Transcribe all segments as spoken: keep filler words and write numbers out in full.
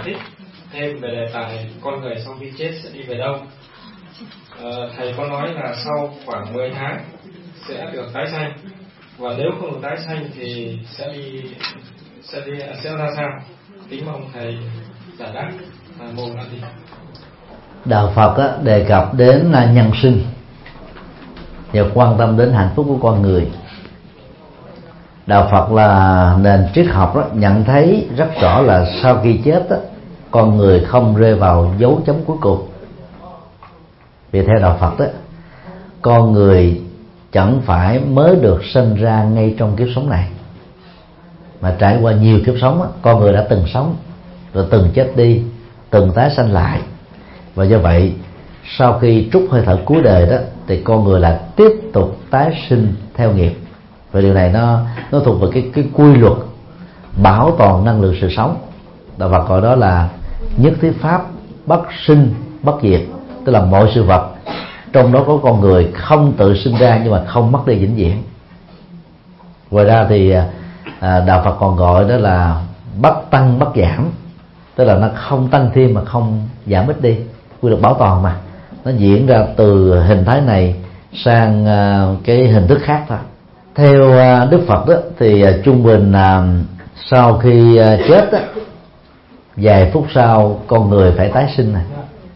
thích thêm về đề tài con người sau khi chết sẽ đi về đâu. À, thầy có nói là sau khoảng mười tháng sẽ được tái sanh, và nếu không được tái sanh thì sẽ đi sẽ đi sẽ ra sao? Kính mong thầy giải đáp. À, mô là gì? Đạo Phật á, đề cập đến là nhân sinh và quan tâm đến hạnh phúc của con người. Đạo Phật là nền triết học đó, nhận thấy rất rõ là sau khi chết đó, con người không rơi vào dấu chấm cuối cùng. Vì theo Đạo Phật đó, con người chẳng phải mới được sinh ra ngay trong kiếp sống này, mà trải qua nhiều kiếp sống đó, con người đã từng sống rồi từng chết đi, từng tái sanh lại. Và do vậy sau khi trút hơi thở cuối đời đó thì con người là tiếp tục tái sinh theo nghiệp. Và điều này nó nó thuộc về cái cái quy luật bảo toàn năng lượng sự sống. Đạo Phật gọi đó là nhất thiết pháp bất sinh bất diệt, tức là mọi sự vật trong đó có con người không tự sinh ra nhưng mà không mất đi vĩnh viễn. Ngoài ra thì à, Đạo Phật còn gọi đó là bất tăng bất giảm, tức là nó không tăng thêm mà không giảm ít đi, quy luật bảo toàn mà nó diễn ra từ hình thái này sang à, cái hình thức khác thôi. Theo à, Đức Phật đó thì à, trung bình à, sau khi à, chết đó, vài phút sau con người phải tái sinh này.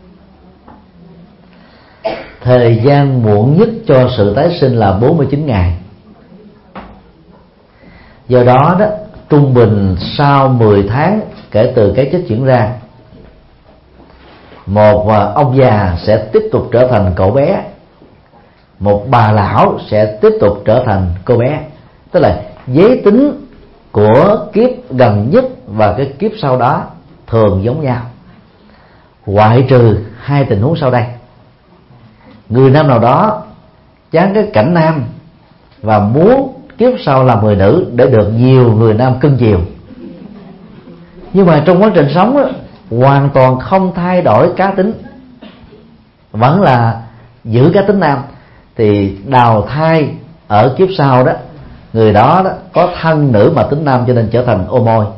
Thời gian muộn nhất cho sự tái sinh là bốn mươi chín ngày. Do đó đó, trung bình sau mười tháng kể từ cái chết diễn ra, một ông già sẽ tiếp tục trở thành cậu bé, một bà lão sẽ tiếp tục trở thành cô bé. Tức là giới tính của kiếp gần nhất và cái kiếp sau đó thường giống nhau, ngoại trừ hai tình huống sau đây. Người nam nào đó chán cái cảnh nam và muốn kiếp sau làm người nữ để được nhiều người nam cưng chiều, nhưng mà trong quá trình sống đó, hoàn toàn không thay đổi cá tính, vẫn là giữ cá tính nam, thì đào thai ở kiếp sau đó, người đó, đó có thân nữ mà tính nam cho nên trở thành ô môi.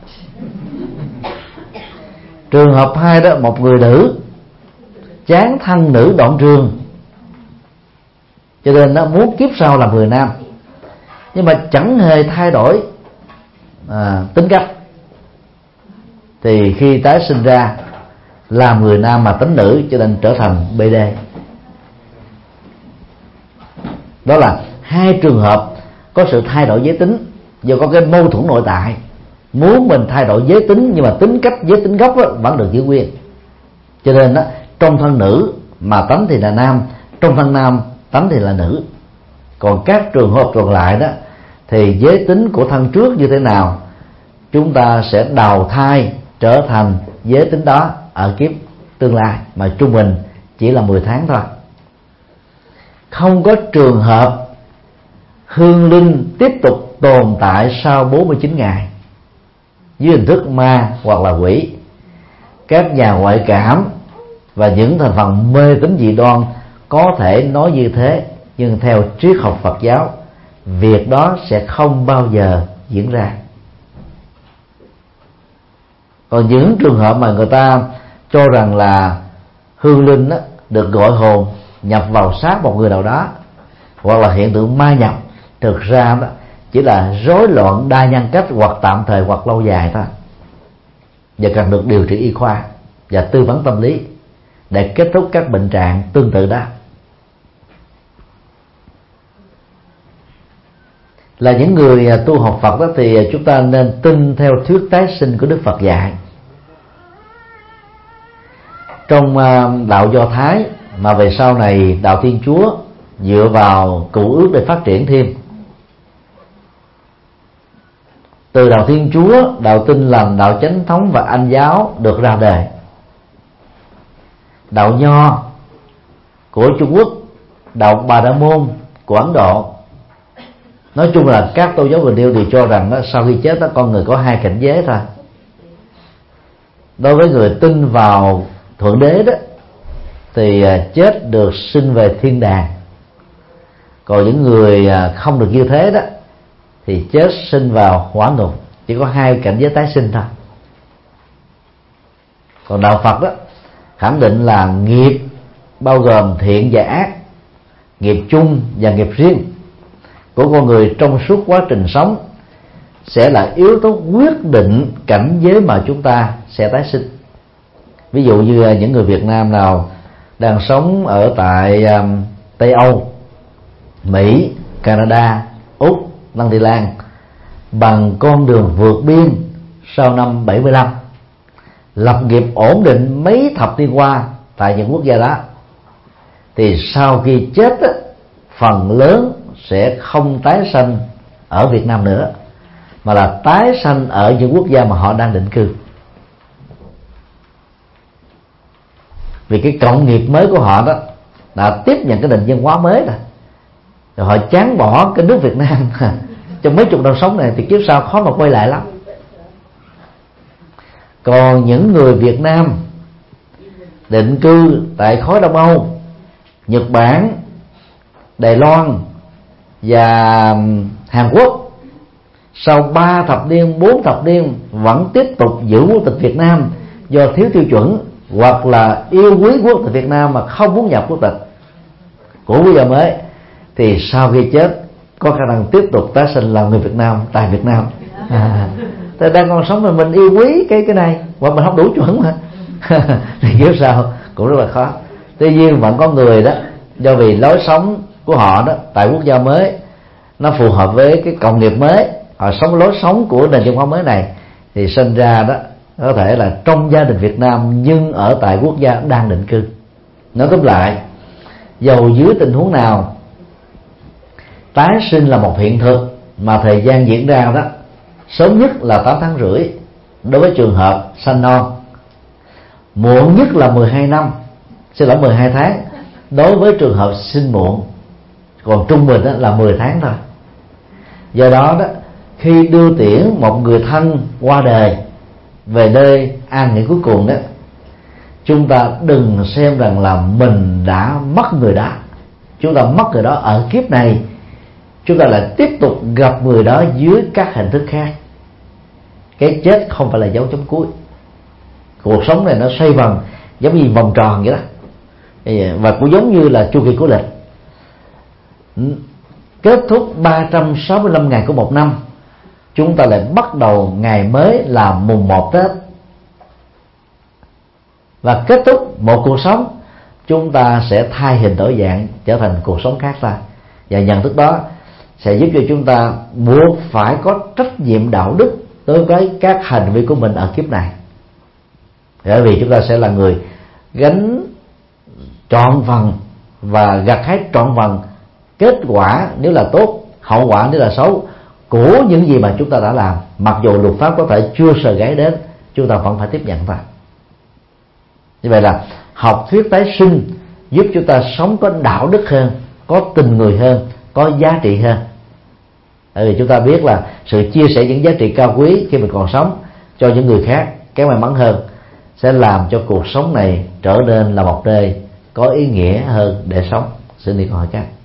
Trường hợp hai đó, một người nữ chán thân nữ đoạn trường cho nên nó muốn kiếp sau làm người nam, nhưng mà chẳng hề thay đổi à, tính cách, thì khi tái sinh ra làm người nam mà tính nữ cho nên trở thành bê đê. Đó là hai trường hợp có sự thay đổi giới tính do có cái mâu thuẫn nội tại, muốn mình thay đổi giới tính nhưng mà tính cách giới tính gốc đó vẫn được giữ nguyên. Cho nên đó, trong thân nữ mà tánh thì là nam, trong thân nam tánh thì là nữ. Còn các trường hợp còn lại đó thì giới tính của thân trước như thế nào, chúng ta sẽ đào thai trở thành giới tính đó ở kiếp tương lai, mà trung bình chỉ là mười tháng thôi. Không có trường hợp hương linh tiếp tục tồn tại sau bốn mươi chín ngày dưới hình thức ma hoặc là quỷ. Các nhà ngoại cảm và những thành phần mê tín dị đoan có thể nói như thế, nhưng theo triết học Phật giáo, việc đó sẽ không bao giờ diễn ra. Còn những trường hợp mà người ta cho rằng là hương linh đó, được gọi hồn nhập vào xác một người nào đó, hoặc là hiện tượng ma nhập, thực ra đó chỉ là rối loạn đa nhân cách hoặc tạm thời hoặc lâu dài thôi, và cần được điều trị y khoa và tư vấn tâm lý để kết thúc các bệnh trạng tương tự đó. Là những người tu học Phật đó thì chúng ta nên tin theo thuyết tái sinh của Đức Phật dạy. Trong đạo Do Thái mà về sau này đạo Thiên Chúa dựa vào Cựu Ước để phát triển thêm, từ đạo Thiên Chúa, đạo Tin Lành, đạo Chánh Thống và Anh giáo được ra đời. Đạo Nho của Trung Quốc, đạo Bà La Môn của Ấn Độ, nói chung là các tôn giáo Bình Yêu đều cho rằng đó, sau khi chết đó, con người có hai cảnh giới thôi. Đối với người tin vào Thượng Đế đó thì chết được sinh về thiên đàng, còn những người không được như thế đó thì chết sinh vào hỏa ngục. Chỉ có hai cảnh giới tái sinh thôi. Còn đạo Phật đó khẳng định là nghiệp bao gồm thiện và ác, nghiệp chung và nghiệp riêng của con người trong suốt quá trình sống sẽ là yếu tố quyết định cảnh giới mà chúng ta sẽ tái sinh. Ví dụ như những người Việt Nam nào đang sống ở tại um, Tây Âu, Mỹ, Canada, Úc, Tân Thị Lan bằng con đường vượt biên sau năm bảy mươi lăm, lập nghiệp ổn định mấy thập niên qua tại những quốc gia đó, thì sau khi chết á, phần lớn sẽ không tái sanh ở Việt Nam nữa, mà là tái sanh ở những quốc gia mà họ đang định cư. Vì cái cộng nghiệp mới của họ đó đã tiếp nhận cái nền văn hóa mới rồi, rồi họ chán bỏ cái nước Việt Nam trong mấy chục năm sống này, thì kiếp sau khó mà quay lại lắm. Còn những người Việt Nam định cư tại khối Đông Âu, Nhật Bản, Đài Loan và Hàn Quốc, sau ba thập niên, bốn thập niên vẫn tiếp tục giữ quốc tịch Việt Nam do thiếu tiêu chuẩn, hoặc là yêu quý quốc tịch Việt Nam mà không muốn nhập quốc tịch của quốc gia mới, thì sau khi chết có khả năng tiếp tục tái sinh làm người Việt Nam tại Việt Nam. À, ta đang còn sống mà mình yêu quý cái cái này mà mình không đủ chuẩn mà thì kiếp sau cũng rất là khó. Tuy nhiên vẫn có người đó, do vì lối sống của họ đó tại quốc gia mới nó phù hợp với cái cộng nghiệp mới, họ sống lối sống của nền văn hóa mới này, thì sinh ra đó có thể là trong gia đình Việt Nam nhưng ở tại quốc gia đang định cư. Nói tóm lại, dầu dưới tình huống nào, tái sinh là một hiện thực mà thời gian diễn ra đó sớm nhất là tám tháng rưỡi đối với trường hợp sanh non, muộn nhất là mười hai năm, xin lỗi mười hai tháng đối với trường hợp sinh muộn, còn trung bình đó là mười tháng thôi. Do đó đó, khi đưa tiễn một người thân qua đời về nơi an nghỉ cuối cùng đó, chúng ta đừng xem rằng là mình đã mất người đó. Chúng ta mất người đó ở kiếp này, chúng ta lại tiếp tục gặp người đó dưới các hình thức khác. Cái chết không phải là dấu chấm cuối. Cuộc sống này nó xoay vần giống như vòng tròn vậy đó, và cũng giống như là chu kỳ của lịch. Kết thúc ba trăm sáu mươi lăm ngày của một năm, chúng ta lại bắt đầu ngày mới là mùng một Tết. Và kết thúc một cuộc sống, chúng ta sẽ thay hình đổi dạng trở thành cuộc sống khác ra. Và nhận thức đó sẽ giúp cho chúng ta buộc phải có trách nhiệm đạo đức đối với các hành vi của mình ở kiếp này. Bởi vì chúng ta sẽ là người gánh trọn phần và gặt hái trọn phần kết quả nếu là tốt, hậu quả nếu là xấu của những gì mà chúng ta đã làm. Mặc dù luật pháp có thể chưa sờ gáy đến, chúng ta vẫn phải tiếp nhận thôi. Như vậy là học thuyết tái sinh giúp chúng ta sống có đạo đức hơn, có tình người hơn, có giá trị hơn. Bởi vì chúng ta biết là sự chia sẻ những giá trị cao quý khi mình còn sống cho những người khác, cái may mắn hơn, sẽ làm cho cuộc sống này trở nên là một nơi có ý nghĩa hơn để sống. Xin đi câu hỏi khác.